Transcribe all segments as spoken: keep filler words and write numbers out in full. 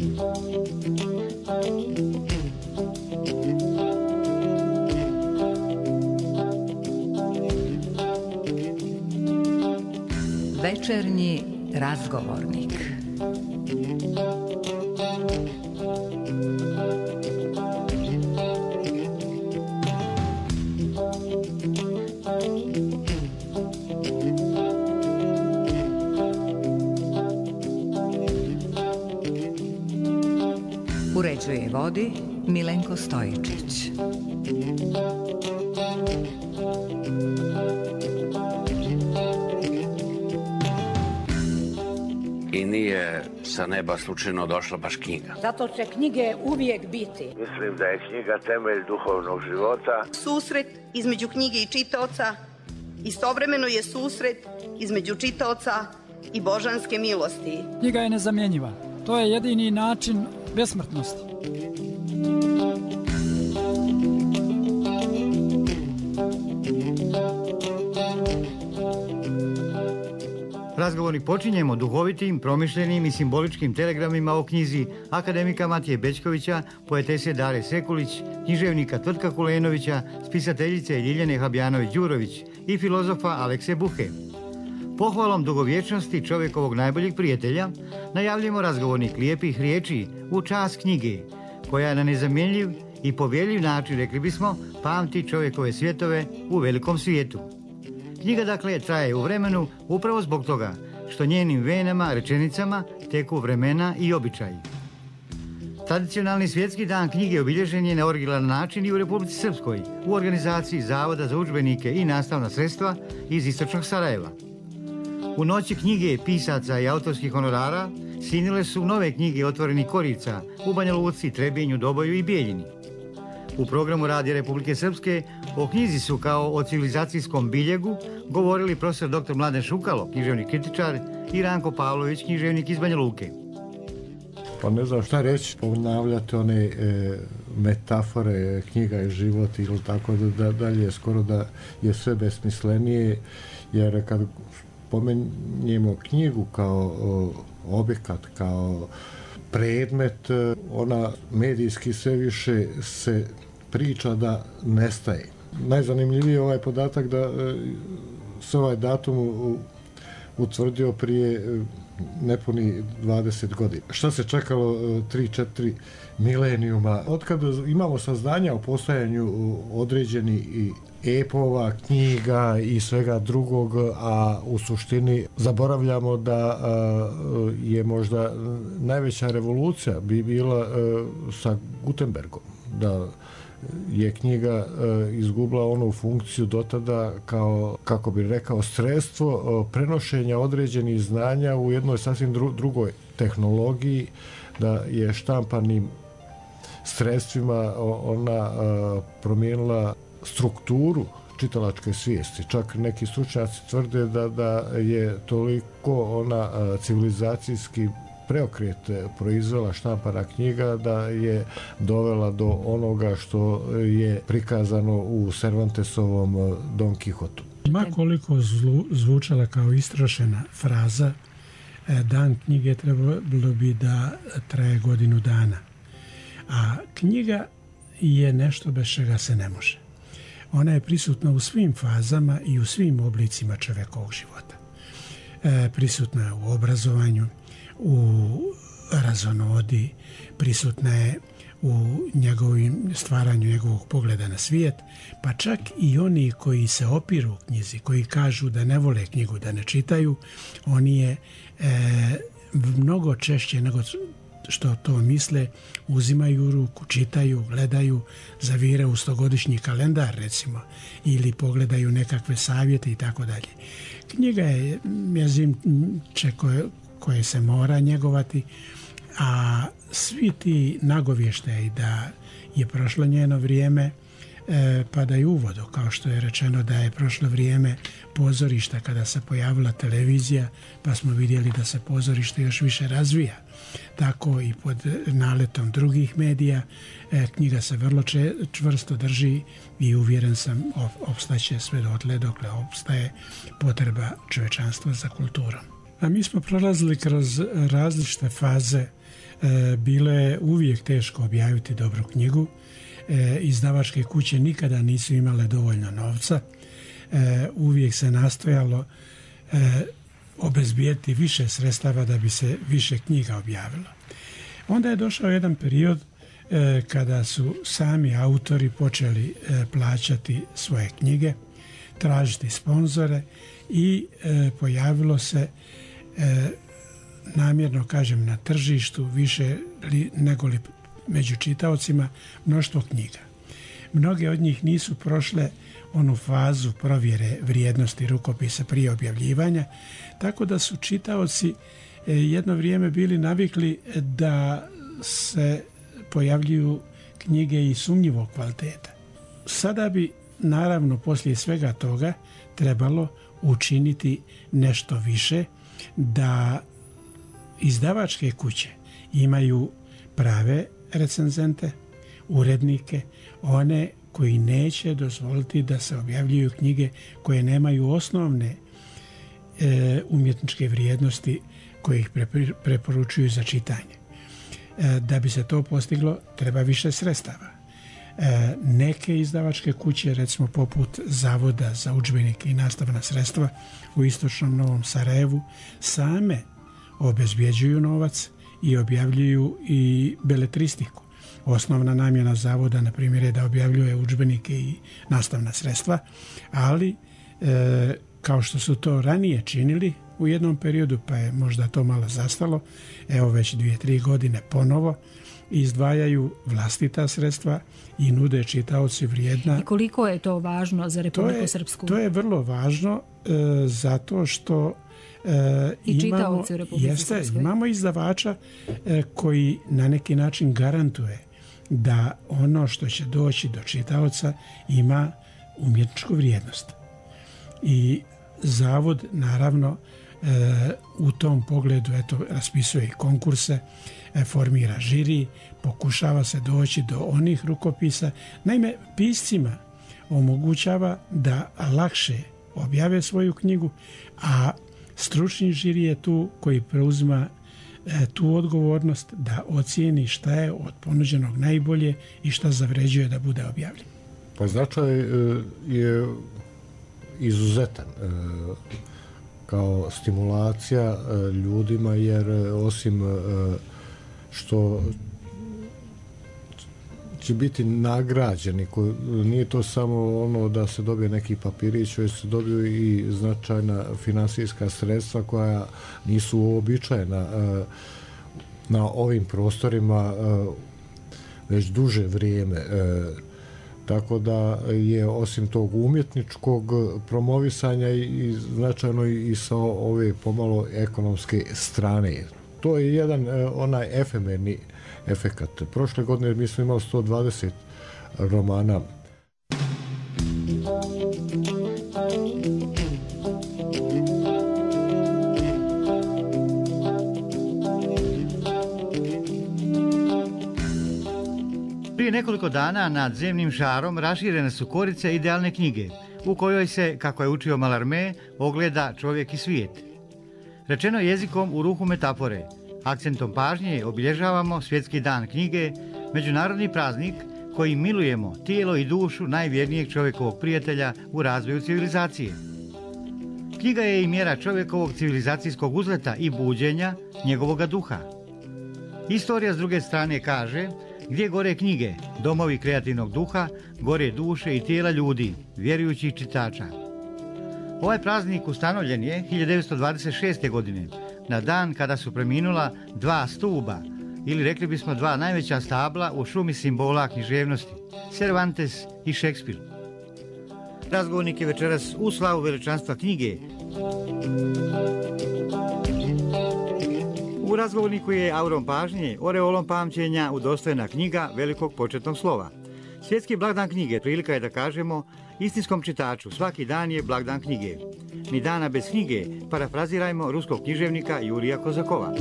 Večernji razgovornik. Uređuje i vodi Milenko Stojičić. I nije sa neba slučajno došla baš knjiga. Zato će knjige uvijek biti. Mislim da je knjiga temelj duhovnog života. Susret između knjige i čitaoca istovremeno je susret između čitaoca i božanske milosti. Knjiga je nezamjenjiva. To je jedini način besmrtnosti. Razgovornik počinjemo duhovitim, promišljenim i simboličkim telegramima o knjizi akademika Matije Bećkovića, poetese Dare Sekulić, književnika Tvrtka Kulenovića, spisateljice Ljiljane Habjanović-Đurović i filozofa Alekse Buhe. Pohvalom dugovječnosti čovjekovog najboljeg prijatelja najavljamo razgovornik lijepih riječi u čast knjige, koja na nezamjenjiv i povjeljiv način, rekli bismo, pamti čovjekove svjetove u velikom svijetu. Knjiga, dakle, traje u vremenu upravo zbog toga što njenim venama, rečenicama teku vremena i običaji. Tradicionalni svjetski dan knjige obilježen je na originalan način i u Republici Srpskoj, u organizaciji Zavoda za udžbenike i nastavna sredstva iz istočnog Sarajeva. U noći knjige pisaca i autorskih honorara sinile su nove knjige otvorenih korica u Banja Luci, Trebinju, Doboju i Bijeljini. U programu Radija Republike Srpske o knjizi su kao o civilizacijskom biljegu govorili profesor doktor Mladen Šukalo, književni kritičar, i Ranko Pavlović, književnik iz Banja Luke. Pa ne znam šta reći, ponavljati one e, metafore, knjiga je život ili tako da dalje, skoro da je sve besmislenije, jer kad pomenjemo knjigu kao o, objekat, kao predmet, ona medijski sve više se priča da nestaje. Najzanimljiviji je ovaj podatak da se ovaj datum utvrdio prije nepuni dvadeset godina. Šta se čekalo tri četiri milenijuma? Otkad imamo saznanja o postojanju određenih epova, knjiga i svega drugog, a u suštini zaboravljamo da je možda najveća revolucija bi bila sa Gutenbergom, da je knjiga izgubila onu funkciju dotada kao, kako bi rekao, sredstvo prenošenja određenih znanja u jednoj sasvim dru- drugoj tehnologiji, da je štampanim sredstvima ona promijenila strukturu čitalačke svijesti. Čak neki stručnjaci tvrde da, da je toliko ona civilizacijski preokret proizvela štampana knjiga da je dovela do onoga što je prikazano u Cervantesovom Don Kihotu. Ma koliko zlu, zvučala kao istrošena fraza, dan knjige trebalo bi da traje godinu dana. A knjiga je nešto bez čega se ne može. Ona je prisutna u svim fazama i u svim oblicima čovjekovog života. E, prisutna je u obrazovanju, u razonodi, prisutna je u njegovim stvaranju njegovog pogleda na svijet, pa čak i oni koji se opiru knjizi, koji kažu da ne vole knjigu, da ne čitaju, oni je e, mnogo češće nego što to misle, uzimaju u ruku, čitaju, gledaju, zavire u stogodišnji kalendar recimo, ili pogledaju nekakve savjete i tako dalje. Knjiga je mjezimče koje, koje se mora njegovati, a svi ti nagovještaji da je prošlo njeno vrijeme e, padaju u vodu, kao što je rečeno da je prošlo vrijeme pozorišta kada se pojavila televizija, pa smo vidjeli da se pozorište još više razvija. Tako i pod naletom drugih medija e, knjiga se vrlo če, čvrsto drži i uvjeren sam opstaće sve dotle dokle opstaje potreba čovječanstva za kulturom. A mi smo prolazili kroz različite faze. E, bilo je uvijek teško objaviti dobru knjigu. E, izdavačke kuće nikada nisu imale dovoljno novca. E, uvijek se nastojalo e, obezbijeti više sredstava da bi se više knjiga objavilo. Onda je došao jedan period e, kada su sami autori počeli e, plaćati svoje knjige, tražiti sponzore i e, pojavilo se e, namjerno kažem na tržištu više li, nego li među čitaocima mnoštvo knjiga. Mnoge od njih nisu prošle onu fazu provjere vrijednosti rukopisa prije objavljivanja, tako da su čitaoci jedno vrijeme bili navikli da se pojavljuju knjige i sumnjivog kvaliteta. Sada bi, naravno, poslije svega toga trebalo učiniti nešto više da izdavačke kuće imaju prave recenzente, urednike, one koji neće dozvoliti da se objavljuju knjige koje nemaju osnovne e, umjetničke vrijednosti koje ih preporučuju za čitanje. E, da bi se to postiglo, treba više sredstava. E, neke izdavačke kuće, recimo poput Zavoda za udžbenike i nastavna sredstva u istočnom Novom Sarajevu, same obezbjeđuju novac i objavljuju i beletristiku. Osnovna namjena zavoda, na primjer, je da objavljuje udžbenike i nastavna sredstva, ali e, kao što su to ranije činili u jednom periodu, pa je možda to malo zastalo, evo već dvije, tri godine ponovo izdvajaju vlastita sredstva i nude čitaoci vrijedna. I koliko je to važno za Republiku to je, Srpsku? To je vrlo važno e, zato što E, I čitaoci u Republici jeste, Srpskoj. Imamo izdavača e, koji na neki način garantuje da ono što će doći do čitaoca ima umjetničku vrijednost. I zavod naravno e, u tom pogledu eto, raspisuje konkurse, e, formira žiri, pokušava se doći do onih rukopisa. Naime, piscima omogućava da lakše objave svoju knjigu, a stručni žiri je tu koji preuzima e, tu odgovornost da ocijeni šta je od ponuđenog najbolje i šta zavređuje da bude objavljen. Pa značaj e, je izuzetan e, kao stimulacija e, ljudima, jer e, osim e, što će biti nagrađeni, ko, nije to samo ono da se dobije neki papirić, već se dobiju i značajna finansijska sredstva koja nisu uobičajena e, na ovim prostorima e, već duže vrijeme. E, tako da je osim tog umjetničkog promovisanja i značajno i sa ove pomalo ekonomske strane. To je jedan e, onaj efemerni efekat. Prošle godine mi smo imali sto dvadeset romana. Prije nekoliko dana nad zemnim šarom raširene su korice idealne knjige, u kojoj se, kako je učio Mallarmé, ogleda čovjek i svijet. Rečeno jezikom u ruhu metafore, akcentom pažnje obilježavamo Svjetski dan knjige, međunarodni praznik koji milujemo tijelo i dušu najvjernijeg čovjekovog prijatelja u razvoju civilizacije. Knjiga je i mjera čovjekovog civilizacijskog uzleta i buđenja njegovoga duha. Istorija s druge strane kaže, gdje gore knjige, domovi kreativnog duha, gore duše i tijela ljudi, vjerujućih čitača. Ovaj praznik ustanovljen je hiljadu devetsto dvadeset šeste. godine, na dan kada su preminula dva stuba, ili rekli bismo dva najveća stabla u šumi simbola književnosti, Cervantes i Šekspir. Razgovornik je večeras u slavu veličanstva knjige. U razgovorniku je aurom pažnje, oreolom pamćenja udostojena knjiga velikog početnog slova. Svjetski blagdan knjige prilika je da kažemo istinskom čitaču svaki dan je blagdan knjige. Ni dana bez knjige, parafrazirajmo ruskog književnika Jurija Kozakova.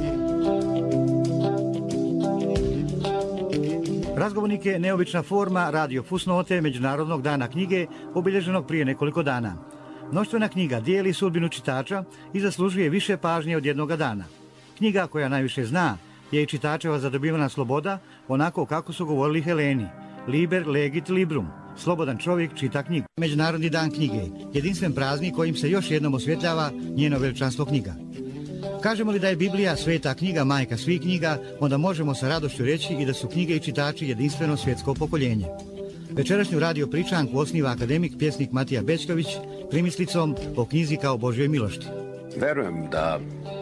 Razgovornik je neobična forma radio fusnote Međunarodnog dana knjige, obilježenog prije nekoliko dana. Mnoštvena knjiga dijeli sudbinu čitača i zaslužuje više pažnje od jednoga dana. Knjiga koja najviše zna je i čitačeva zadobivana sloboda, onako kako su govorili Heleni. Liber legit librum. Slobodan čovjek čita knjigu. Međunarodni dan knjige, jedinstven praznik kojim se još jednom osvjetljava njeno veličanstvo knjiga. Kažemo li da je Biblija sveta knjiga, majka svih knjiga, onda možemo sa radošću reći i da su knjige i čitači jedinstveno svjetsko pokoljenje. Večerašnju radio pričanku osniva akademik, pjesnik Matija Bećković primislicom o knjizi kao Božjoj milošti. Verujem da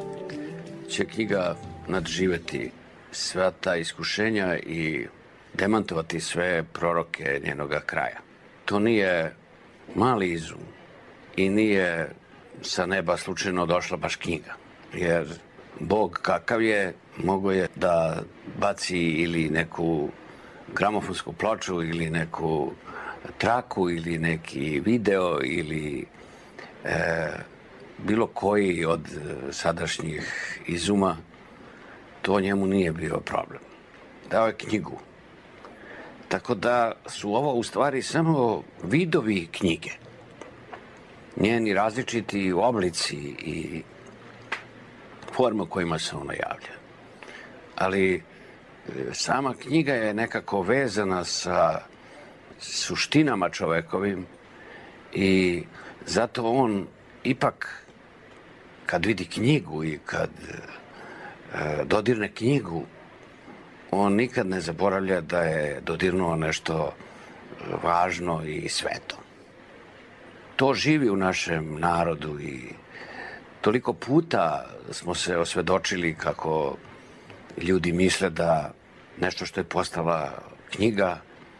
će knjiga nadživjeti sva ta iskušenja i demantovati sve proroke njenoga kraja. To nije mali izum i nije sa neba slučajno došla baš knjiga. Jer Bog kakav je, mogo je da baci ili neku gramofonsku ploču ili neku traku ili neki video ili e, bilo koji od sadašnjih izuma, to njemu nije bio problem. Dao je knjigu. Tako da su ovo u stvari samo vidovi knjige. Njeni različiti oblici i forme u kojima se ona javlja. Ali sama knjiga je nekako vezana sa suštinama čovekovim i zato on ipak kad vidi knjigu i kad e, dodirne knjigu, on nikad ne zaboravlja da je dodirnuo nešto važno i sveto. To živi u našem narodu i toliko puta smo se osvedočili kako ljudi misle da nešto što je postala knjiga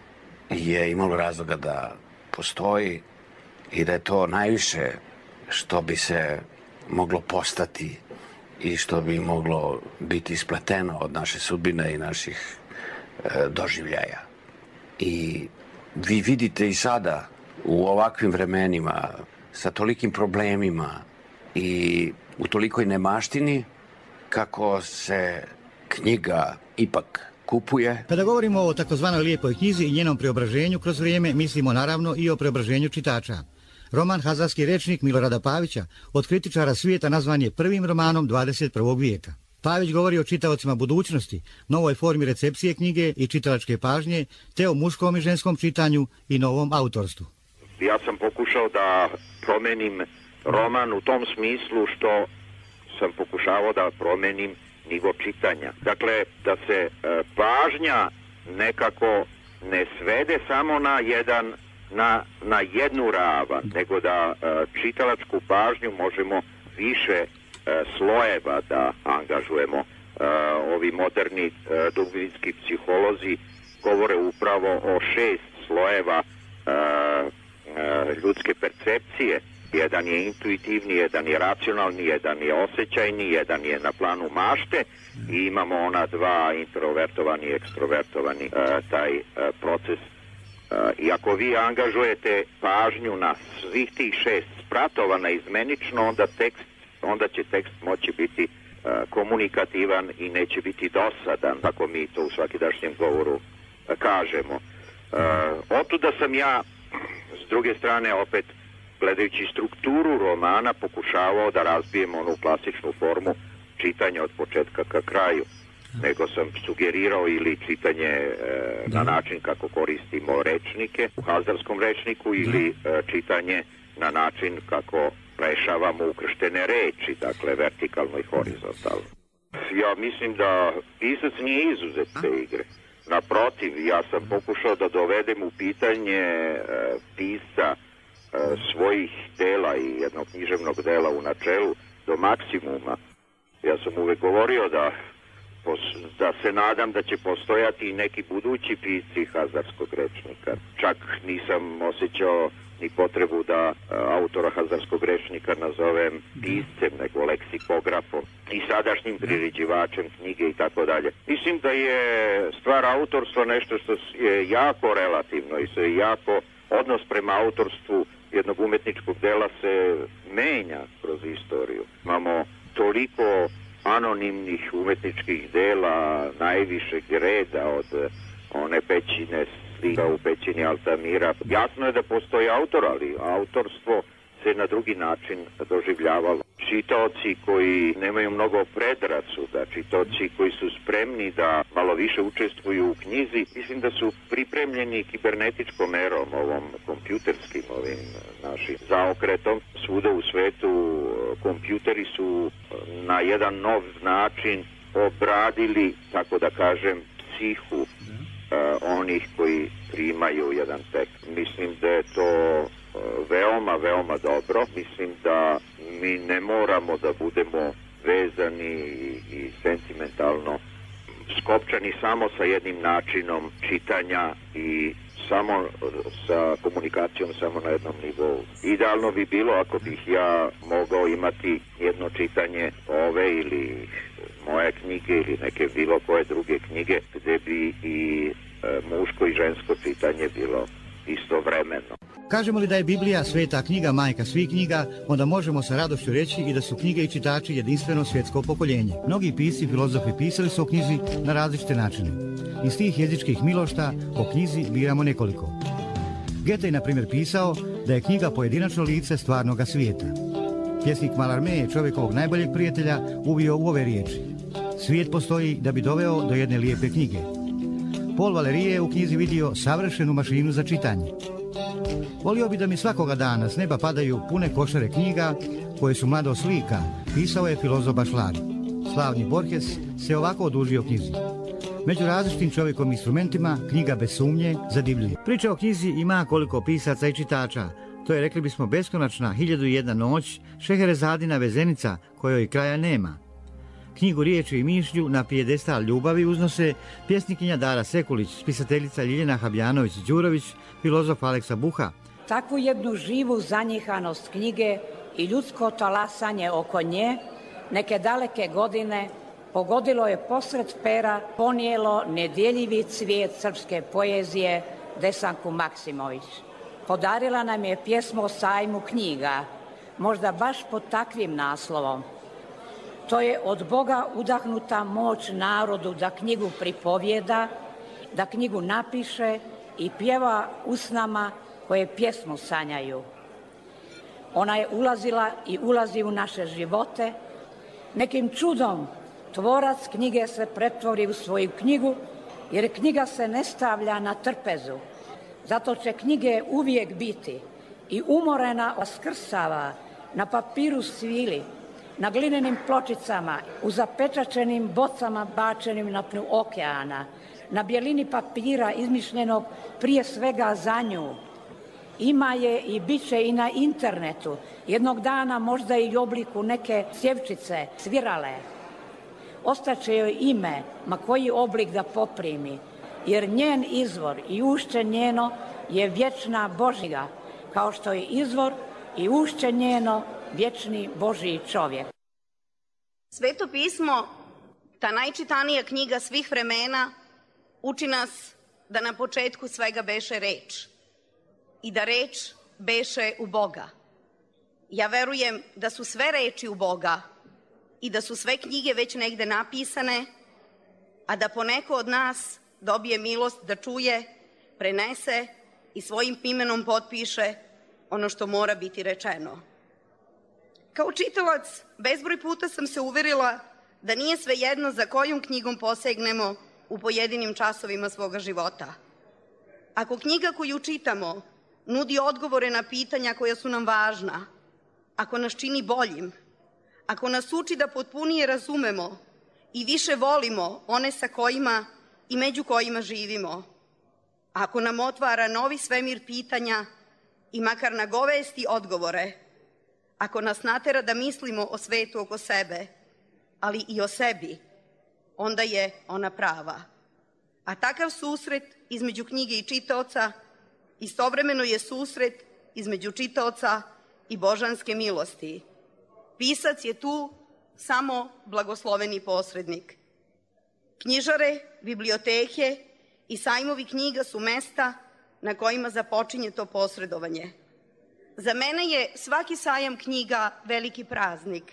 je imalo razloga da postoji i da je to najviše što bi se moglo postati i što bi moglo biti ispleteno od naše sudbine i naših e, doživljaja. I vi vidite i sada u ovakvim vremenima sa tolikim problemima i u tolikoj nemaštini kako se knjiga ipak kupuje. Kada govorimo o takozvanoj lijepoj knjizi i njenom preobraženju kroz vrijeme, mislimo naravno i o preobraženju čitača. Roman Hazarski rečnik Milorada Pavića od kritičara svijeta nazvan je prvim romanom dvadeset prvog vijeka. Pavić govori o čitaocima budućnosti, novoj formi recepcije knjige i čitalačke pažnje, te o muškom i ženskom čitanju i novom autorstvu. Ja sam pokušao da promenim roman u tom smislu što sam pokušavao da promenim nivo čitanja. Dakle, da se e, pažnja nekako ne svede samo na jedan na, na jednu ravan, nego da e, čitalačku pažnju možemo više e, slojeva da angažujemo. E, ovi moderni e, dubinski psiholozi govore upravo o šest slojeva e, e, ljudske percepcije. Jedan je intuitivni, jedan je racionalni, jedan je osjećajni, jedan je na planu mašte i imamo ona dva introvertovani i ekstrovertovani e, taj e, proces. E, I ako vi angažujete pažnju na svih tih šest spratova naizmenično, onda, tekst, onda će tekst moći biti e, komunikativan i neće biti dosadan, tako mi to u svakidašnjem govoru e, kažemo. E, otuda sam ja, s druge strane, opet gledajući strukturu romana, pokušavao da razbijem onu klasičnu formu čitanja od početka ka kraju. Nego sam sugerirao ili čitanje e, na način kako koristimo rečnike u Hazarskom rečniku ili e, čitanje na način kako rešavamo ukrštene reči, dakle vertikalno i horizontalno. Ja mislim da pisac nije izuzet te igre. Naprotiv, ja sam pokušao da dovedem u pitanje e, pisca svojih dela i jednog književnog dela u načelu do maksimuma. Ja sam uvek govorio da, da se nadam da će postojati i neki budući pisci Hazarskog rečnika. Čak nisam osjećao ni potrebu da autora Hazarskog rečnika nazovem piscem, nego leksikografom i sadašnjim priređivačem knjige i tako dalje. Mislim da je stvar autorstva nešto što je jako relativno i se jako odnos prema autorstvu jednog umetničkog dela se menja kroz istoriju. Imamo toliko anonimnih umetničkih dela najvišeg reda od one pećine slika u pećini Altamira. Jasno je da postoji autor, ali autorstvo se na drugi način doživljavalo. Čitaoci koji nemaju mnogo predrasuda, čitaoci koji su spremni da malo više učestvuju u knjizi, mislim da su pripremljeni kibernetičkom erom, ovom kompjuterskim, ovim našim zaokretom. Svuda u svetu kompjuteri su na jedan nov način obradili, tako da kažem, psihu onih koji primaju jedan tekst. Mislim da je to veoma, veoma dobro. Mislim da mi ne moramo da budemo vezani i sentimentalno skopčani samo sa jednim načinom čitanja i samo sa komunikacijom samo na jednom nivou. Idealno bi bilo ako bih ja mogao imati jedno čitanje ove ili moje knjige ili neke bilo koje druge knjige gde bi i e, muško i žensko čitanje bilo istovremeno. Kažemo li da je Biblija sveta knjiga, majka svih knjiga, onda možemo sa radošću reći i da su knjige i čitači jedinstveno svjetsko pokoljenje. Mnogi pisci i filozofi pisali su o knjizi na različite načine. Iz tih jezičkih milošta o knjizi biramo nekoliko. Goethe je, na primjer, pisao da je knjiga pojedinačno lice stvarnoga svijeta. Pjesnik Mallarmé je čovjekovog najboljeg prijatelja uvio u ove riječi. Svijet postoji da bi doveo do jedne lijepe knjige. Paul Valéry je u knjizi vidio savršenu mašinu za čitanje. Volio bi da mi svakoga dana s neba padaju pune košare knjiga koje su mlado slika, pisao je filozof Bachelard. Slavni Borges se ovako odužio knjizi. Među različitim čovjekom instrumentima knjiga bez sumnje zadivljuje. Priča o knjizi ima koliko pisaca i čitača. To je, rekli bismo, beskonačna hiljadu i jedna noć, Šeherezadina vezenica kojoj kraja nema. Knjigu Riječi i mišlju na pijedestal ljubavi uznose pjesnikinja Dara Sekulić, spisateljica Ljiljana Habjanović-Đurović, filozof Aleksa Buha. Takvu jednu živu zanjihanost knjige i ljudsko talasanje oko nje, neke daleke godine, pogodilo je posred pera, ponijelo nedjeljivi cvijet srpske poezije Desanku Maksimović. Podarila nam je pjesmu o sajmu knjiga, možda baš pod takvim naslovom. To je od Boga udahnuta moć narodu da knjigu pripovjeda, da knjigu napiše i pjeva usnama koje pjesmu sanjaju. Ona je ulazila i ulazi u naše živote. Nekim čudom tvorac knjige se pretvori u svoju knjigu, jer knjiga se ne stavlja na trpezu. Zato će knjige uvijek biti i umorena vaskrsava na papiru svili, na glinenim pločicama, u zapečačenim bocama bačenim na dnu okeana, na bjelini papira izmišljenog prije svega za nju. Ima je i bit će i na internetu, jednog dana možda i u obliku neke cjevčice, svirale. Ostaće joj ime, ma koji oblik da poprimi, jer njen izvor i ušće njeno je vječna Božja, kao što je izvor i ušće njeno vječni Božji čovjek. Sveto pismo, ta najčitanija knjiga svih vremena, uči nas da na početku svega beše reč i da reč beše u Boga. Ja verujem da su sve reči u Boga i da su sve knjige već negde napisane, a da poneko od nas dobije milost da čuje, prenese i svojim imenom potpiše ono što mora biti rečeno. Kao čitalac, bezbroj puta sam se uverila da nije svejedno za kojom knjigom posegnemo u pojedinim časovima svoga života. Ako knjiga koju čitamo nudi odgovore na pitanja koja su nam važna, ako nas čini boljim, ako nas uči da potpunije razumemo i više volimo one sa kojima i među kojima živimo, ako nam otvara novi svemir pitanja i makar nagovesti odgovore, ako nas natera da mislimo o svetu oko sebe, ali i o sebi, onda je ona prava. A takav susret između knjige i čitaoca istovremeno je susret između čitaoca i božanske milosti. Pisac je tu samo blagosloveni posrednik. Knjižare, biblioteke i sajmovi knjiga su mesta na kojima započinje to posredovanje. Za mene je svaki sajam knjiga veliki praznik.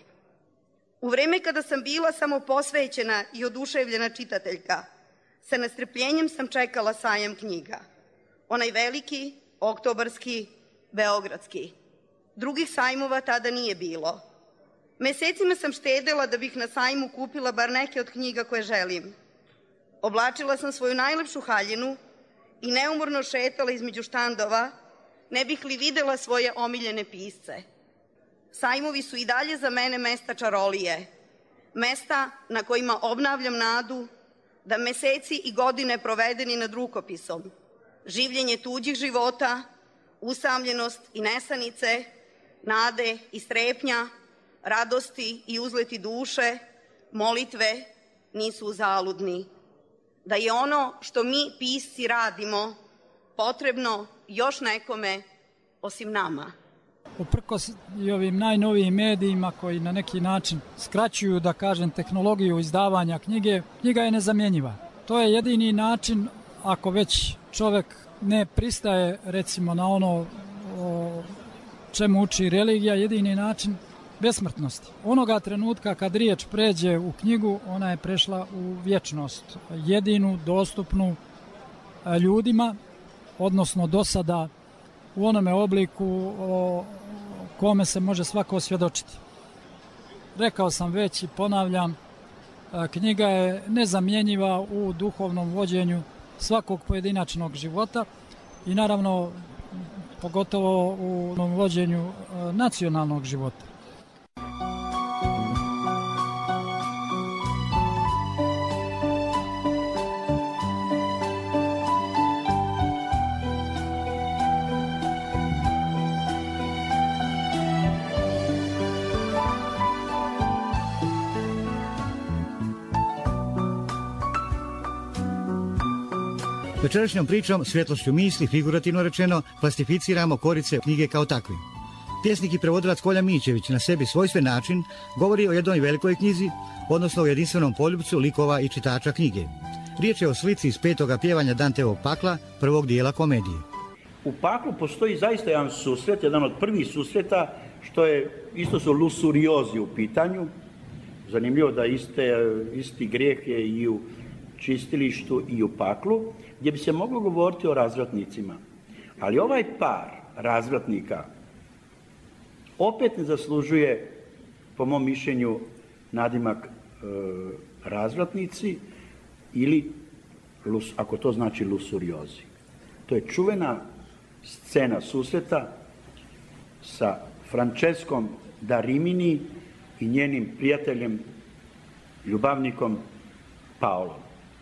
U vreme kada sam bila samo posvećena i oduševljena čitateljka, sa nestrpljenjem sam čekala sajam knjiga. Onaj veliki, oktobarski, beogradski. Drugih sajmova tada nije bilo. Mesecima sam štedela da bih na sajmu kupila bar neke od knjiga koje želim. Oblačila sam svoju najlepšu haljinu i neumorno šetala između štandova, ne bih li videla svoje omiljene pisce. Sajmovi su i dalje za mene mesta čarolije, mesta na kojima obnavljam nadu da meseci i godine provedeni nad rukopisom, življenje tuđih života, usamljenost i nesanice, nade i strepnja, radosti i uzleti duše, molitve nisu uzaludni. Da je ono što mi pisci radimo potrebno još nekome osim nama. Uprkos i ovim najnovijim medijima koji na neki način skraćuju, da kažem, tehnologiju izdavanja knjige, knjiga je nezamjenjiva. To je jedini način, ako već čovek ne pristaje recimo na ono o čemu uči religija, jedini način besmrtnosti. Onoga trenutka kad riječ pređe u knjigu, ona je prešla u vječnost, jedinu dostupnu ljudima, odnosno do sada u onome obliku o kome se može svako osvjedočiti. Rekao sam već i ponavljam, knjiga je nezamjenjiva u duhovnom vođenju svakog pojedinačnog života i naravno pogotovo u vođenju nacionalnog života. Večerašnjom pričom, svjetlošću misli, figurativno rečeno, plastificiramo korice knjige kao takve. Pjesnik i prevodilac Kolja Mićević na sebi svojstven način govori o jednoj velikoj knjizi, odnosno o jedinstvenom poljupcu likova i čitača knjige. Riječ je o slici iz petoga pjevanja Danteovog pakla, prvog dijela komedije. U paklu postoji zaista jedan susret, jedan od prvih susreta, što je, isto su lusuriozi u pitanju. Zanimljivo da iste, isti grijeh je i u čistilištu i u paklu, gdje bi se moglo govoriti o razvratnicima. Ali ovaj par razvratnika opet ne zaslužuje, po mom mišljenju, nadimak e, razvratnici ili, lus, ako to znači lusuriozi. To je čuvena scena susreta sa Franceskom da Rimini i njenim prijateljem, ljubavnikom Paolom.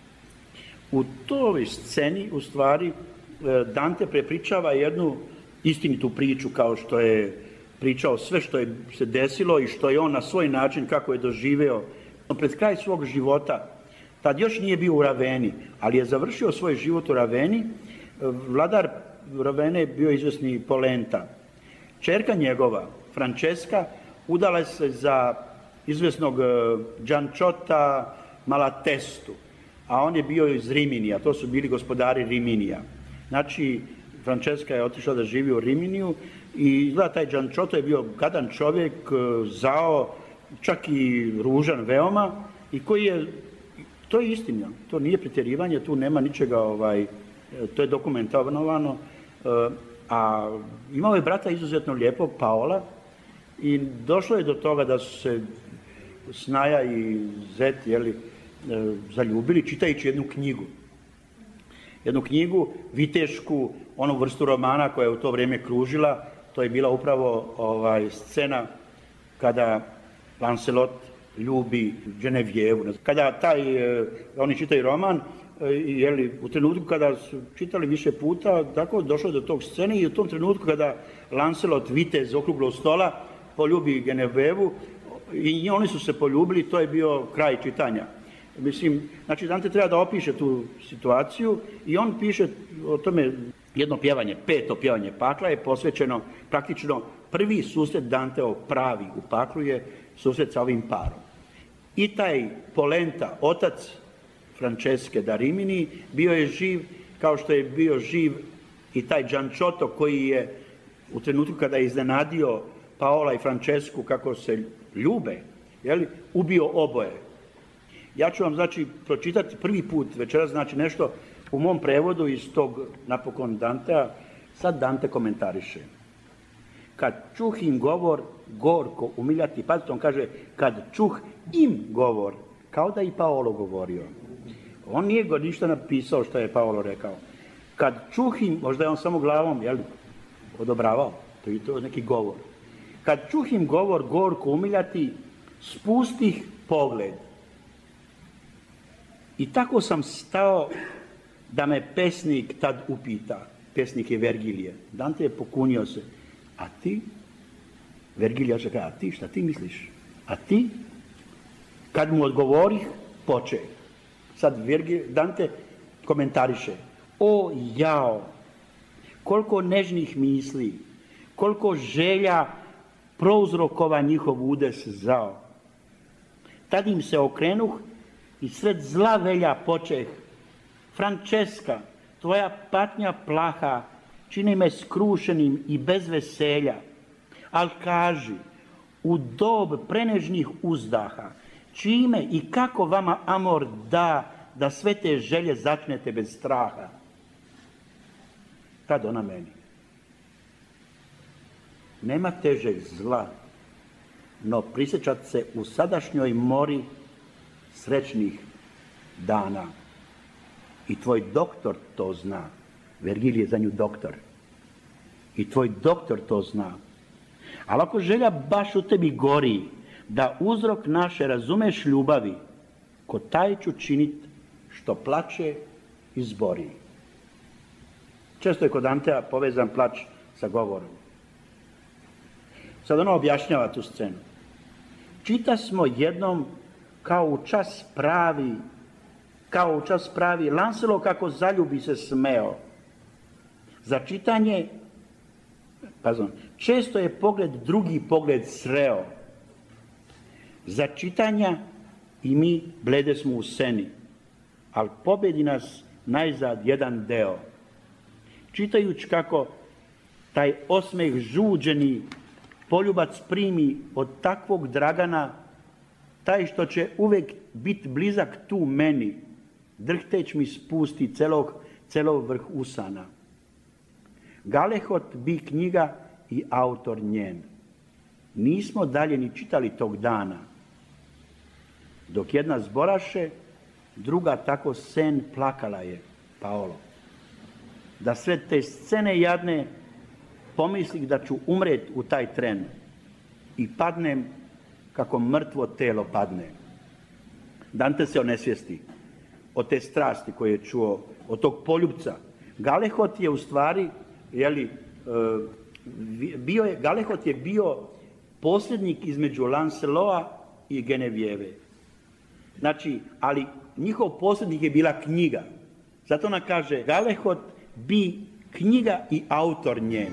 U toj sceni, u stvari, Dante prepričava jednu istinitu priču, kao što je pričao sve što je se desilo i što je on na svoj način, kako je doživeo. Pred kraj svog života, tad još nije bio u Raveni, ali je završio svoj život u Raveni. Vladar Ravene je bio izvesni Polenta. Čerka njegova, Francesca, udala se za izvesnog Gianciota Malatestu, a on je bio iz Riminija, to su bili gospodari Riminija. Znači, Francesca je otišla da živi u Riminiju i izgleda taj Gianciotto je bio gadan čovjek, zao, čak i ružan veoma, i koji je, to je istina, to nije pretjerivanje, tu nema ničega, ovaj, to je dokumentovano, a imao je brata izuzetno lijepog, Paola, i došlo je do toga da su se Snaja i Zet, jeli, zaljubili čitajući jednu knjigu. Jednu knjigu, vitešku, onu vrstu romana koja je u to vrijeme kružila, to je bila upravo ovaj, scena kada Lancelot ljubi Genevijevu. Kada taj, oni čitaju roman, jeli, u trenutku kada su čitali više puta, tako došlo do tog scene i u tom trenutku kada Lancelot, vitez okruglog stola, poljubi Genevijevu i oni su se poljubili, to je bio kraj čitanja. Mislim, znači Dante treba da opiše tu situaciju i on piše o tome jedno pjevanje, peto pjevanje pakla je posvećeno praktično prvi susret Danteov pravi u paklu je susret sa ovim parom. I taj Polenta, otac Franceske da Rimini, bio je živ kao što je bio živ i taj Gianciotto koji je u trenutku kada je iznenadio Paola i Francesku kako se ljube, jeli, ubio oboje. Ja ću vam, znači, pročitati prvi put večeras, znači, nešto u mom prevodu iz tog, napokon, Dantea. Sad Dante komentariše. Kad čuh im govor, gorko umiljati. Pazite, on kaže, kad čuh im govor, kao da i Paolo govorio. On nije go ništa napisao što je Paolo rekao. Kad čuh im, možda je on samo glavom, jel, odobravao, to je to neki govor. Kad čuh im govor, gorko umiljati, spustih pogled. I tako sam stao da me pesnik tad upita. Pesnik je Vergilije. Dante je pokunio se. A ti? Vergilija kaže, a ti, šta ti misliš? A ti? Kad mu odgovorih, poče. Sad Vergil, Dante komentariše. O jao, koliko nežnih misli, koliko želja prouzrokova njihov udes zao. Tad im se okrenuh i sred zla velja počeh. Franceska, tvoja patnja plaha čini me skrušenim i bez veselja. Al kaži, u dob prenežnih uzdaha, čime i kako vama amor da, da sve te želje začnete bez straha. Tad ona meni. Nema težeg zla, no prisjećat se u sadašnjoj mori srećnih dana. I tvoj doktor to zna. Vergil je za nju doktor. I tvoj doktor to zna. Ali ako želja baš u tebi gori, da uzrok naše razumeš ljubavi, ko taj ću činit što plače i zbori. Često je kod Dantea povezan plač sa govorom. Sad ono objašnjava tu scenu. Čita smo jednom kao u čas pravi, kao u čas pravi, Lanselo kako zaljubi se smeo. Za čitanje, pazon, često je pogled drugi pogled sreo. Za čitanja i mi blede smo u seni, ali pobedi nas najzad jedan deo. Čitajući kako taj osmeh žuđeni poljubac primi od takvog Dragana, taj što će uvek bit blizak tu meni, drhteć mi spusti celog, celog vrh usana. Galehot bi knjiga i autor njen. Nismo dalje ni čitali tog dana. Dok jedna zboraše, druga tako sen plakala je, Paolo. Da sve te scene jadne pomislih da ću umret u taj tren i padnem kako mrtvo telo padne. Dante se onesvijesti od te strasti koje je čuo, od tog poljubca. Galehot je u stvari, jeli, bio je, Galehot je bio posljednik između Lanceloa i Genevijeve. Znači, ali njihov posljednik je bila knjiga. Zato ona kaže, Galehot bi knjiga i autor njen.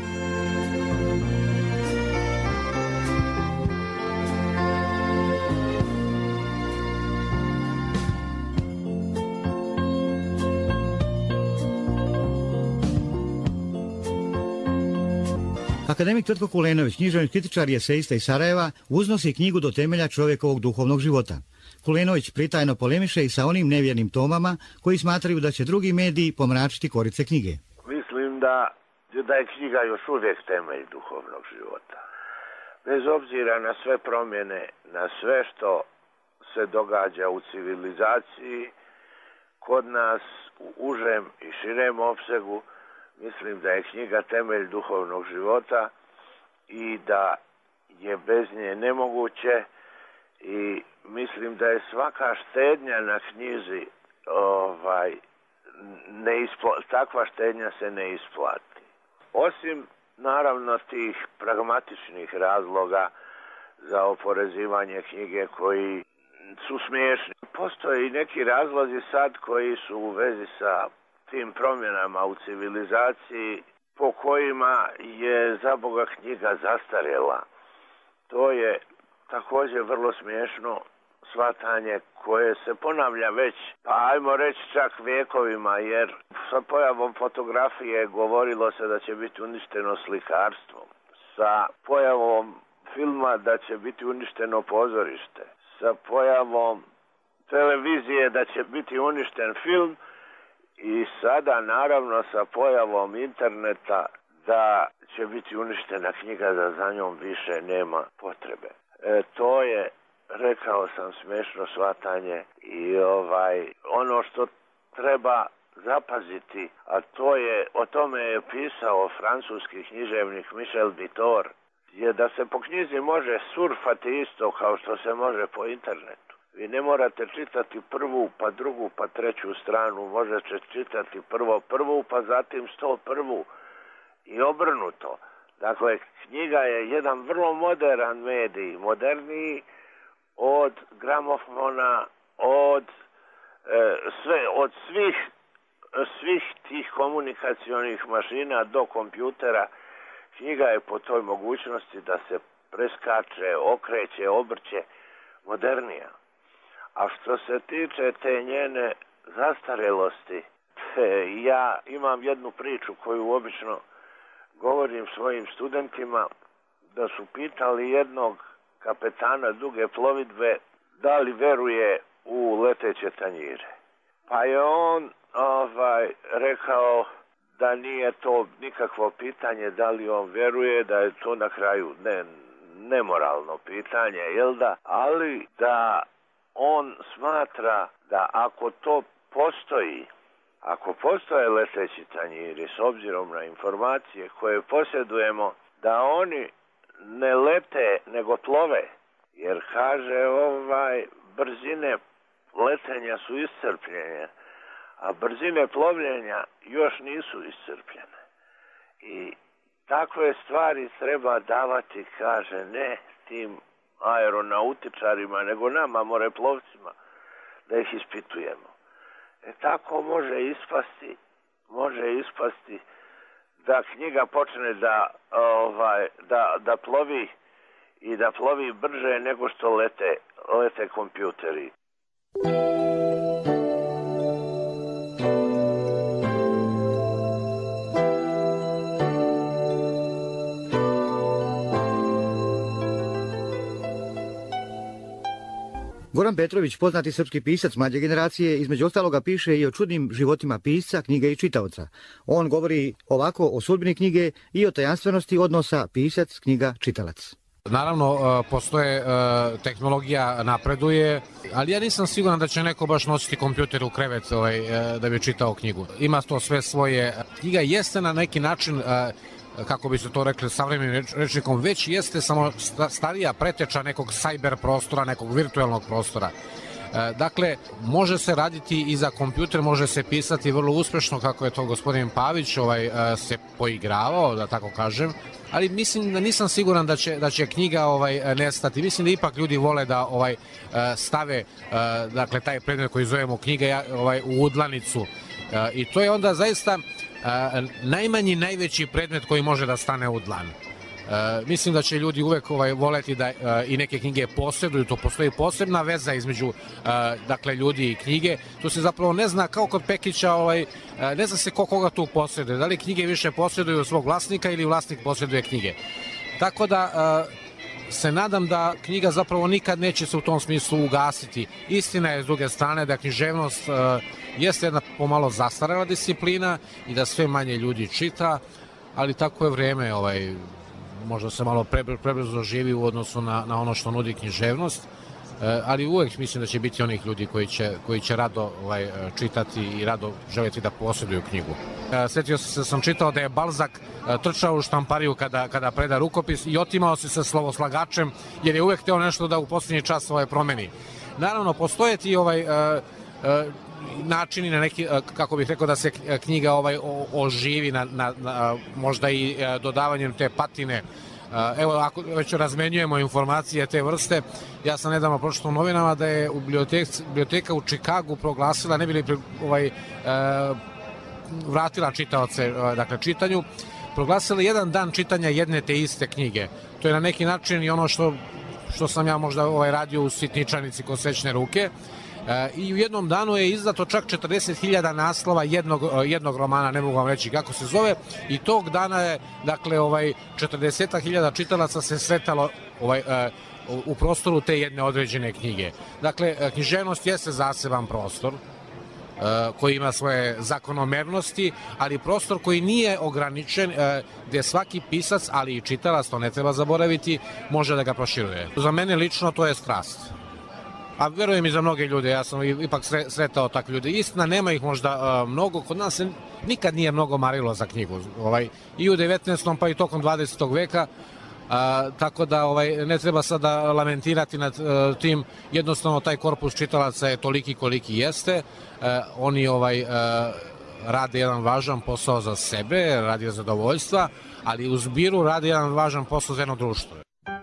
Akademik Tvrtko Kulenović, književni kritičar i esejista iz Sarajeva, uznosi knjigu do temelja čovjekovog duhovnog života. Kulenović pritajno polemiše i sa onim nevjernim Tomama koji smatraju da će drugi mediji pomračiti korice knjige. Mislim da, da je knjiga još uvijek temelj duhovnog života. Bez obzira na sve promjene, na sve što se događa u civilizaciji, kod nas u užem i širem opsegu, mislim da je knjiga temelj duhovnog života i da je bez nje nemoguće i mislim da je svaka štednja na knjizi, ovaj, ne ispla, takva štednja se ne isplati. Osim naravno tih pragmatičnih razloga za oporezivanje knjige koji su smiješni. Postoje i neki razlozi sad koji su u vezi sa tim promjenama u civilizaciji po kojima je za Boga knjiga zastarjela. To je također vrlo smiješno shvatanje koje se ponavlja već, pa ajmo reći čak vjekovima, jer sa pojavom fotografije govorilo se da će biti uništeno slikarstvo. Sa pojavom filma da će biti uništeno pozorište. Sa pojavom televizije da će biti uništen film. I sada, naravno, sa pojavom interneta da će biti uništena knjiga, da za njom više nema potrebe. E, to je, rekao sam, smešno shvatanje i ovaj ono što treba zapaziti, a to je, o tome je pisao francuski književnik Michel Vitor, je da se po knjizi može surfati isto kao što se može po internetu. Vi ne morate čitati prvu, pa drugu, pa treću stranu, možete čitati prvo prvu, pa zatim sto prvu i obrnuto. Dakle, knjiga je jedan vrlo modern medij, moderniji od gramofona, od e, sve, od svih svih tih komunikacionih mašina do kompjutera. Knjiga je po toj mogućnosti da se preskače, okreće, obrće, modernija. A što se tiče te njene zastarelosti, ja imam jednu priču koju obično govorim svojim studentima, da su pitali jednog kapetana duge plovidbe da li veruje u leteće tanjire. Pa je on ovaj, rekao da nije to nikakvo pitanje da li on vjeruje, da je to na kraju ne, nemoralno pitanje, jel da? Ali da on smatra da ako to postoji, ako postoje leteći tanjiri s obzirom na informacije koje posjedujemo, da oni ne lete nego plove, jer kaže ovaj brzine letenja su iscrpljene, a brzine plovljenja još nisu iscrpljene. I takve stvari treba davati, kaže, ne tim aeronautičarima, nego nama, moreplovcima, da ih ispitujemo. E tako može ispasti, može ispasti da knjiga počne da, ovaj, da, da plovi i da plovi brže nego što lete, lete kompjuteri. Goran Petrović, poznati srpski pisac mlađe generacije, između ostaloga piše i o čudnim životima pisca, knjige i čitaoca. On govori ovako o sudbini knjige i o tajanstvenosti odnosa pisac-knjiga-čitalac. Naravno, postoje, tehnologija napreduje, ali ja nisam siguran da će neko baš nositi kompjuter u krevet ovaj, da bi čitao knjigu. Ima to sve svoje. Knjiga jeste na neki način, kako bi se to rekli savremenim rečnikom, već jeste samo starija preteča nekog sajber prostora, nekog virtualnog prostora. Dakle, može se raditi i za kompjuter, može se pisati vrlo uspešno, kako je to gospodin Pavić ovaj, se poigravao, da tako kažem, ali mislim da nisam siguran da će, da će knjiga ovaj, nestati. Mislim da ipak ljudi vole da ovaj, stave dakle, taj predmet koji zovemo knjiga ovaj, u udlanicu. I to je onda zaista najmanji, najveći predmet koji može da stane u dlan. Uh, mislim da će ljudi uvek ovaj, voleti da uh, i neke knjige posjeduju, to postoji posebna veza između uh, dakle, ljudi i knjige, to se zapravo ne zna, kao kod Pekića, ovaj, uh, ne zna se ko koga tu posjeduje, da li knjige više posjeduju svog vlasnika ili vlasnik posjeduje knjige. Tako da uh, se nadam da knjiga zapravo nikad neće se u tom smislu ugasiti. Istina je s druge strane da književnost uh, jeste jedna pomalo zastarela disciplina i da sve manje ljudi čita, ali tako je vrijeme, ovaj, možda se malo prebrzo živi u odnosu na, na ono što nudi književnost, e, ali uvek mislim da će biti onih ljudi koji će, koji će rado ovaj, čitati i rado želiti da posjeduju knjigu. E, sjetio sam se, sam čitao da je Balzak e, trčao u štampariju kada, kada preda rukopis i otimao se sa slovoslagačem, jer je uvek hteo nešto da u posljednji čas ovaj, promeni. Naravno, postoje ti ovaj, e, e, načini na neki, kako bih rekao, da se knjiga ovaj oživi na, na, na možda i dodavanjem te patine. Evo, ako već razmenjujemo informacije te vrste, ja sam nedavno pročitao u novinama da je u biblioteka u Čikagu proglasila, ne bi li ovaj, vratila čitaoce dakle, čitanju, proglasila jedan dan čitanja jedne te iste knjige. To je na neki način i ono što, što sam ja možda ovaj, radio u Sitničanici kod Srećne ruke. E, i u jednom danu je izdato čak četrdeset hiljada naslova jednog, jednog romana, ne mogu vam reći kako se zove, i tog dana je, dakle, ovaj, četrdeset hiljada čitalaca se sretalo ovaj, e, u prostoru te jedne određene knjige. Dakle, književnost jeste zaseban prostor koji ima svoje zakonomernosti, ali prostor koji nije ograničen, gde svaki pisac, ali i čitalac, to ne treba zaboraviti, može da ga proširuje. Za mene lično to je strast. A verujem i za mnoge ljude, ja sam ipak sretao takve ljude. Istina, nema ih možda mnogo, kod nas se nikad nije mnogo marilo za knjigu. I u devetnaestom pa i tokom dvadesetog veka, A, tako da ovaj, ne treba sada lamentirati nad uh, tim, jednostavno taj korpus čitalaca je toliki koliki jeste, uh, oni ovaj, uh, rade jedan važan posao za sebe, radi zadovoljstva, ali u zbiru rade jedan važan posao za jedno društvo.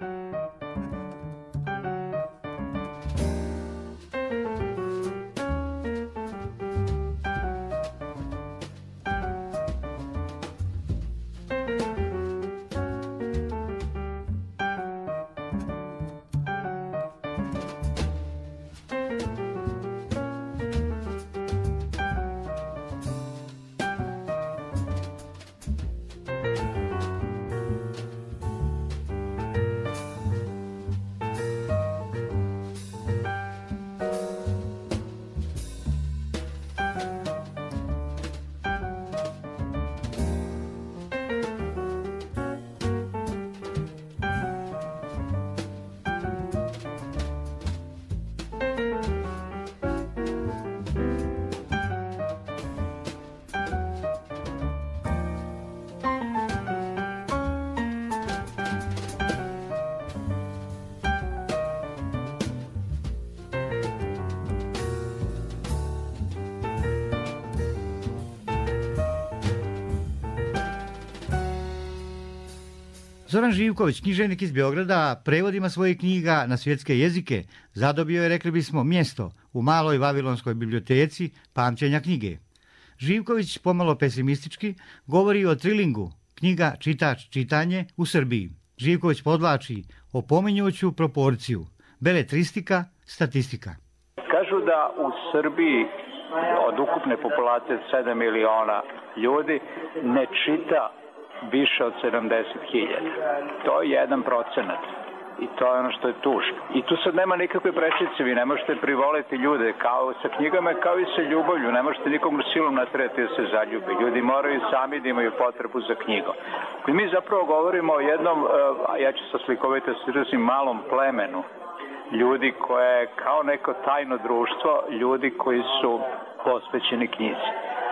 Zoran Živković, književnik iz Beograda, prevodima svojih knjiga na svjetske jezike zadobio je, rekli bismo, mjesto u maloj vavilonskoj biblioteci pamćenja knjige. Živković, pomalo pesimistički, govori o trilingu, knjiga čitač čitanje u Srbiji. Živković podvlači opominjuću proporciju, beletristika, statistika. Kažu da u Srbiji od ukupne populacije sedam miliona ljudi ne čita više od sedamdeset hiljada. To je jedan procenat. I to je ono što je tužno. I tu sad nema nikakve prečice, vi ne možete privoliti ljude kao sa knjigama, kao i sa ljubavlju. Ne možete nikom silom naterati da se zaljube. Ljudi moraju sami da imaju potrebu za knjigom. I mi zapravo govorimo o jednom, a ja ću sa slikovito se malom plemenu ljudi koje je kao neko tajno društvo, ljudi koji su posvećeni knjizi.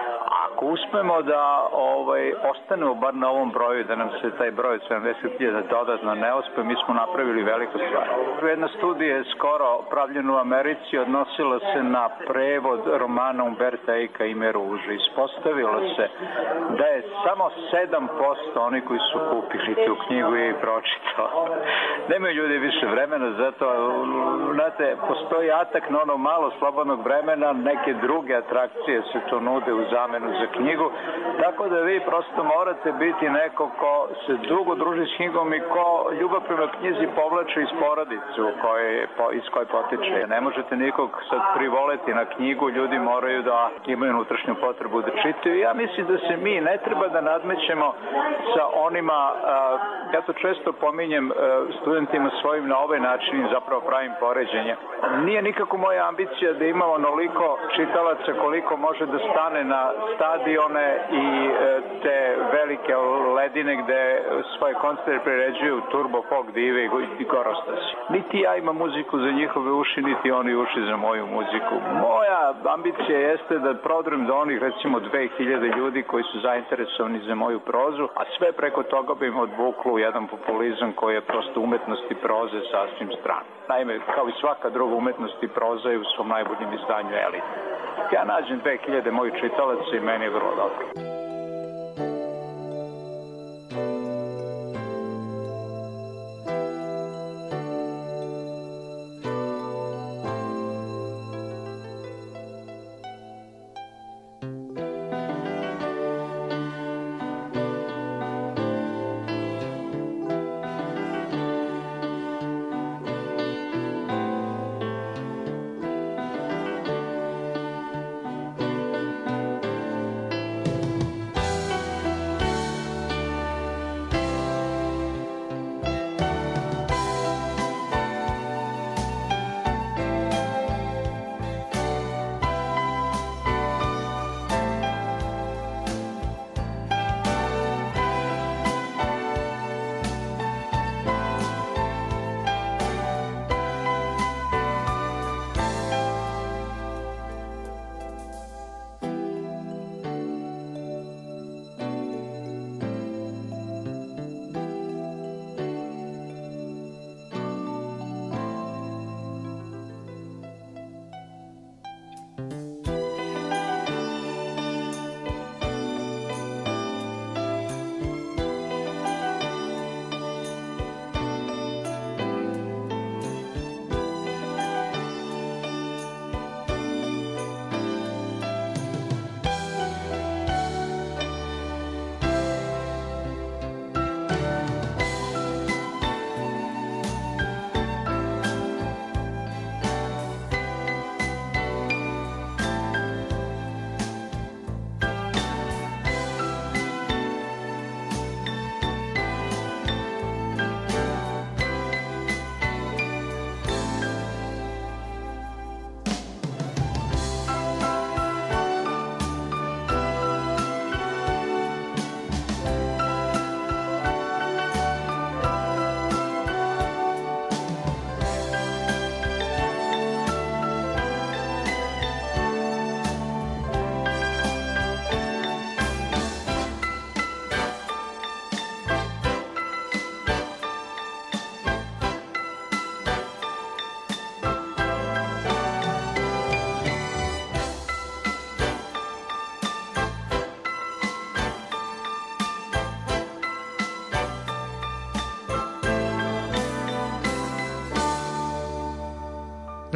Ako uspemo da ovaj, ostanemo bar na ovom broju, da nam se taj broj sedamdeset hiljada dodatno ne ospe, mi smo napravili veliku stvar. Jedna studija je skoro pravljena u Americi, odnosila se na prevod romana Umberta Eka Ime ruže. Ispostavilo se da je samo sedam posto oni koji su kupili tu knjigu i pročitao. Nemaju ljudi više vremena, zato, znate, postoji atak na ono malo slobodnog vremena, neke druge atrakcije se to nude u zamenu za knjigu, tako da vi prosto morate biti neko ko se dugo druži s knjigom i ko ljubav prema knjizi povlače iz porodice u koje, po, iz koje potiče. Ne možete nikog sad privoleti na knjigu, ljudi moraju da imaju unutrašnju potrebu da čitaju. Ja mislim da se mi ne treba da nadmećemo sa onima, ja to često pominjem studentima svojim na ovaj način i zapravo pravim poređenje. Nije nikako moja ambicija da imamo onoliko čitalaca koliko može da stane na stadione i te velike ledine gde svoje koncerte priređuju Turbo Folk Dive i Gorostasi. Niti ja imam muziku za njihove uši, niti oni uši za moju muziku. Moja ambicija jeste da prodrem do onih recimo dve hiljade ljudi koji su zainteresovani za moju prozu, a sve preko toga bi im odvuklo u jedan populizam koji je prosto umetnost i proze sasvim stran. Naime, kao i svaka druga umetnost i proza je u svom najboljem izdanju elite. Ja nađem dve hiljade mojih čitalaca i meni je vrlo dobro.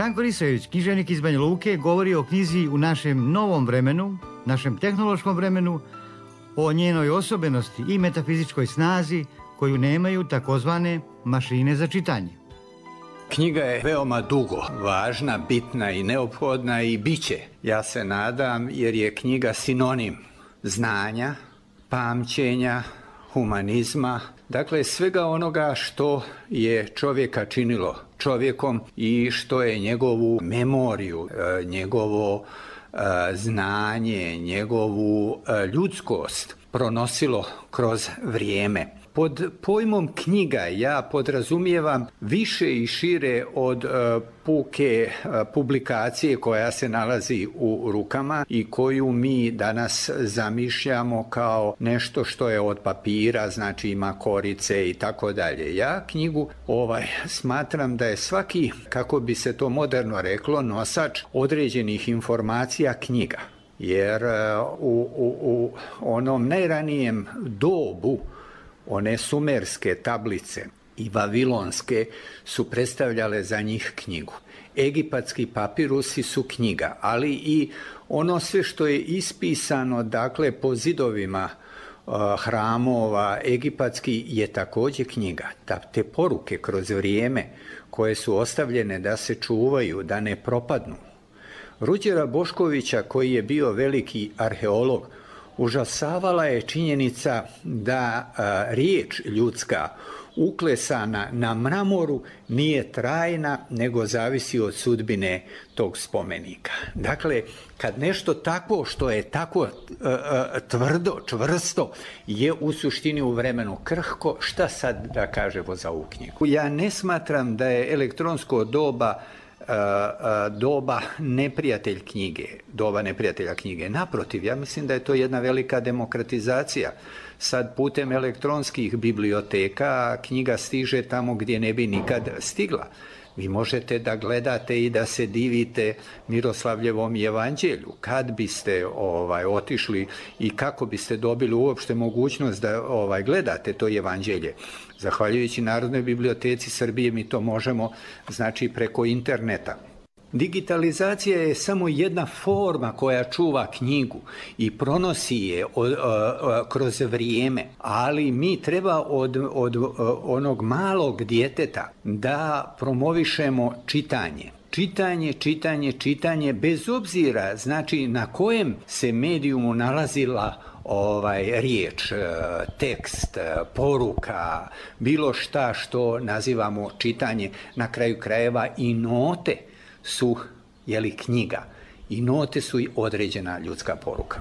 Ranko Risajević, književnik iz Banja Luke, govori o knjizi u našem novom vremenu, našem tehnološkom vremenu, o njenoj osobenosti i metafizičkoj snazi koju nemaju takozvane mašine za čitanje. Knjiga je veoma dugo važna, bitna i neophodna i bit će, ja se nadam, jer je knjiga sinonim znanja, pamćenja, humanizma, dakle svega onoga što je čovjeka činilo čovjekom i što je njegovu memoriju, njegovo znanje, njegovu ljudskost pronosilo kroz vrijeme. Pod pojmom knjiga ja podrazumijevam više i šire od uh, puke uh, publikacije koja se nalazi u rukama i koju mi danas zamišljamo kao nešto što je od papira, znači ima korice i tako dalje. Ja knjigu ovaj smatram da je svaki, kako bi se to moderno reklo, nosač određenih informacija knjiga. Jer uh, u, u, u onom najranijem dobu one sumerske tablice i vavilonske su predstavljale za njih knjigu. Egipatski papirusi su knjiga, ali i ono sve što je ispisano, dakle, po zidovima uh, hramova egipatski je također knjiga. Ta, te poruke kroz vrijeme koje su ostavljene da se čuvaju, da ne propadnu. Ruđera Boškovića, koji je bio veliki arheolog, užasavala je činjenica da a, riječ ljudska uklesana na mramoru nije trajna, nego zavisi od sudbine tog spomenika. Dakle, kad nešto takvo što je tako a, a, tvrdo, čvrsto, je u suštini u vremenu krhko, šta sad da kažemo za ovu knjigu? Ja ne smatram da je elektronsko doba doba neprijatelj knjige, doba neprijatelja knjige. Naprotiv, ja mislim da je to jedna velika demokratizacija. Sad putem elektronskih biblioteka knjiga stiže tamo gdje ne bi nikad stigla. Vi možete da gledate i da se divite Miroslavljevom evanđelju. Kad biste ovaj otišli i kako biste dobili uopšte mogućnost da ovaj gledate to evanđelje? Zahvaljujući Narodnoj biblioteci Srbije mi to možemo, znači, preko interneta. Digitalizacija je samo jedna forma koja čuva knjigu i pronosi je od, uh, uh, kroz vrijeme, ali mi treba od, od uh, onog malog djeteta da promovišemo čitanje. Čitanje, čitanje, čitanje, bez obzira, znači, na kojem se medijumu nalazila ovaj riječ, tekst, poruka, bilo šta što nazivamo čitanje, na kraju krajeva i note su, jeli, knjiga. I note su i određena ljudska poruka.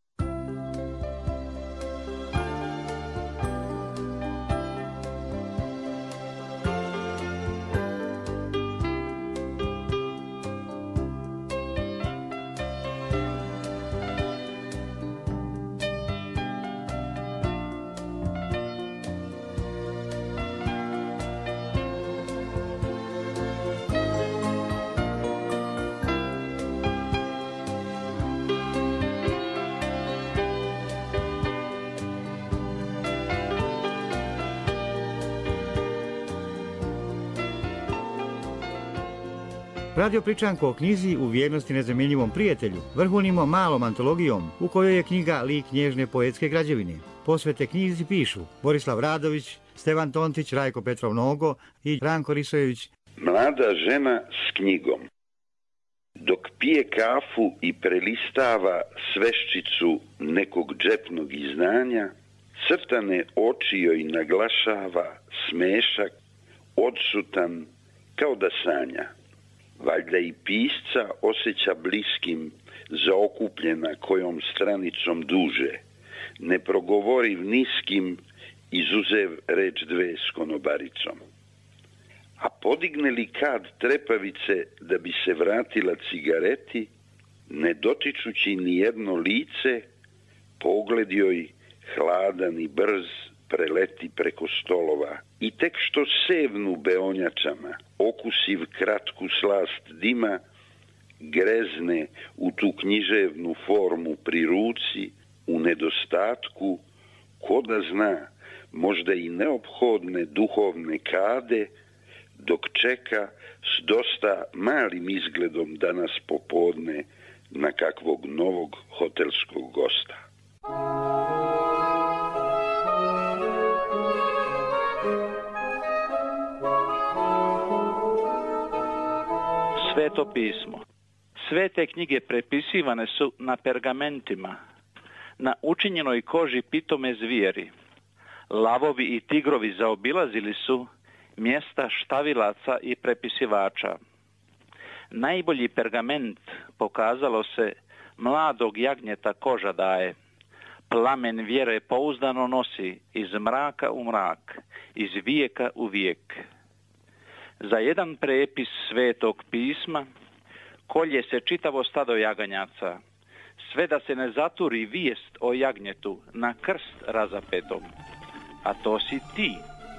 Radio Pričanko o knjizi U vjernosti nezamjenjivom prijatelju vrhunimo malom antologijom u kojoj je knjiga lik nježne poetske građevine. Posvete knjizi pišu Borislav Radović, Stevan Tontić, Rajko Petrov Nogo i Ranko Risajević. Mlada žena s knjigom. Dok pije kafu i prelistava sveščicu nekog džepnog izdanja, crtane oči joj naglašava smešak, odsutan kao da sanja. Valjda i pisca osjeća bliskim, zaokupljena kojom stranicom duže, neprogovoriv niskim, izuzev reč dve s konobaricom. A podigne li kad trepavice da bi se vratila cigareti, ne dotičući ni jedno lice, pogled joj hladan i brz preleti preko stolova i tek što sevnu beonjačama, okusiv kratku slast dima, grezne u tu književnu formu pri ruci, u nedostatku, ko da zna, možda i neophodne duhovne kade, dok čeka s dosta malim izgledom danas popodne na kakvog novog hotelskog gosta. Sveto pismo. Sve te knjige prepisivane su na pergamentima, na učinjenoj koži pitome zvijeri. Lavovi i tigrovi zaobilazili su mjesta štavilaca i prepisivača. Najbolji pergament, pokazalo se, mladog jagnjeta koža daje. Plamen vjere pouzdano nosi iz mraka u mrak, iz vijeka u vijek. Za jedan prepis Svetog pisma kolje se čitavo stado jaganjaca, sve da se ne zaturi vijest o jagnjetu na krst razapetom. A to si ti,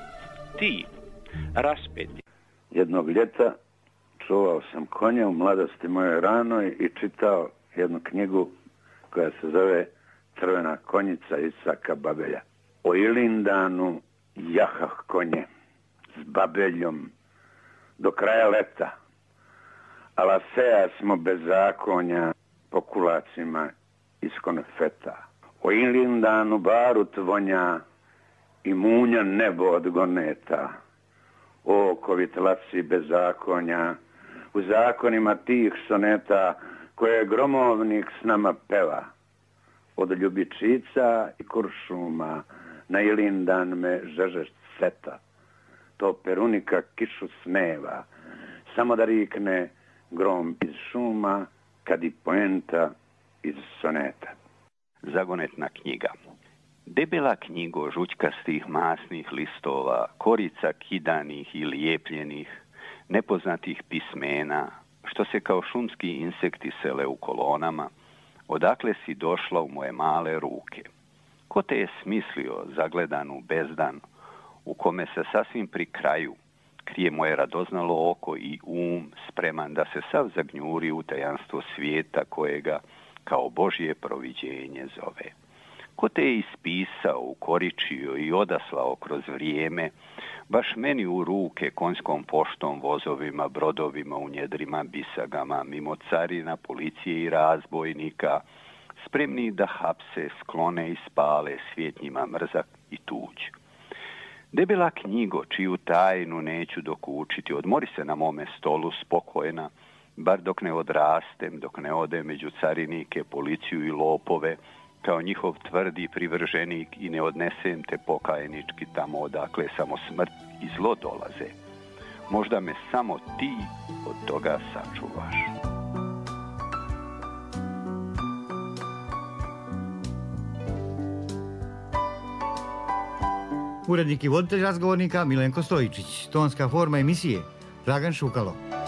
ti, raspeti. Jednog ljeta čuvao sam konja u mladosti moje ranoj i čitao jednu knjigu koja se zove Crvena konjica Isaka Babelja. O Ilindanu jahah konje s Babeljom do kraja leta, ala seja smo bez zakonja po kulacima iz konfeta. O Ilindanu barut vonja i munja nebo od goneta. O kovitlaci bezakonja, u zakonima tih soneta koje gromovnik s nama peva. Od ljubičica i kuršuma na Ilindan me žežeš seta. To perunika kišu sneva, samo da rikne grom iz šuma, kad i poenta iz soneta. Zagonetna knjiga. Debela knjigo žućkastih masnih listova, korica kidanih i lijepljenih, nepoznatih pismena, što se kao šumski insekti sele u kolonama, odakle si došla u moje male ruke. Ko te je smislio zagledanu bezdan, u kome se sasvim pri kraju krije moje radoznalo oko i um spreman da se sav zagnjuri u tajanstvo svijeta kojega kao Božje proviđenje zove. Ko te je ispisao, ukoričio i odaslao kroz vrijeme, baš meni u ruke konjskom poštom, vozovima, brodovima, u njedrima, bisagama, mimo carina, policije i razbojnika, spremni da hapse, sklone i spale svijet njima mrzak i tuđ. Debela knjigo, čiju tajnu neću dokučiti, odmori se na mome stolu spokojna, bar dok ne odrastem, dok ne ode među carinike, policiju i lopove, kao njihov tvrdi privrženik i ne odnesem te pokajnički tamo odakle samo smrt i zlo dolaze. Možda me samo ti od toga sačuvaš. Urednik i voditelj razgovornika Milenko Stojičić. Tonska forma emisije Dragan Šukalo.